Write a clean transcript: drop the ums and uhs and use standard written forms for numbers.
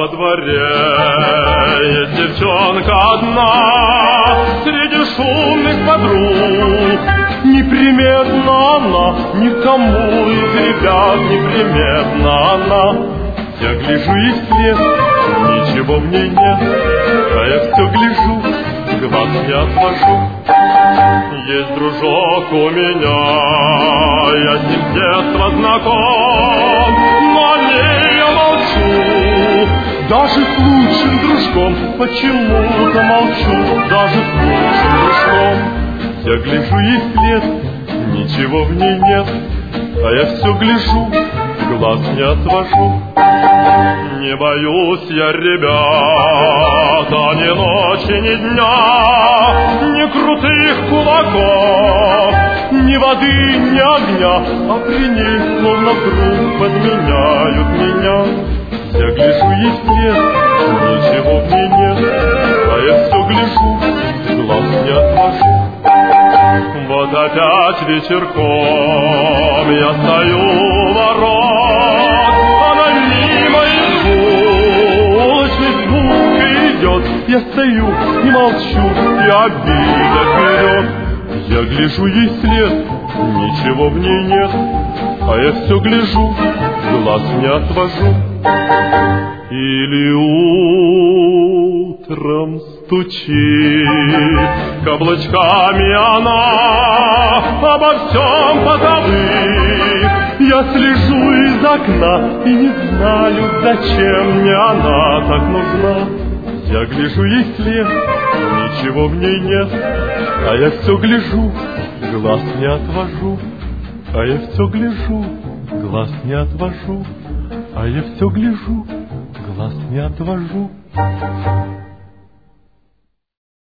дворе есть девчонка одна среди шумных подруг. Неприметна она, никому из ребят неприметна она. Я гляжу ей вслед, ничего в ней нет, а я все гляжу, глаз не отвожу. Есть дружок у меня, я с ним с детства знаком, но о ней я молчу. Даже с лучшим дружком почему-то молчу. Даже с лучшим дружком. Я гляжу ей вслед, ничего в ней нет, а я все гляжу, глаз не отвожу. Не боюсь я, ребята, ни ночи, ни дня, ни крутых кулаков, ни воды, ни огня, а при ней словно вдруг подменяют меня. Я гляжу ей вслед, ничего в ней нет, а я все гляжу, глаз не отвожу. Вот опять вечерком я стою у ворот, она мимо извозчик звук идет. Я стою и молчу, и обида берет. Я гляжу ей вслед, ничего в ней нет, а я все гляжу, глаз не отвожу. Или утром стучит каблучками она, обо всем позабыв. Я слежу из окна и не знаю, зачем мне она так нужна. Я гляжу ей вслед, ничего в ней нет, а я все гляжу, глаз не отвожу. А я все гляжу, глаз не отвожу. А я все гляжу, глаз не отвожу.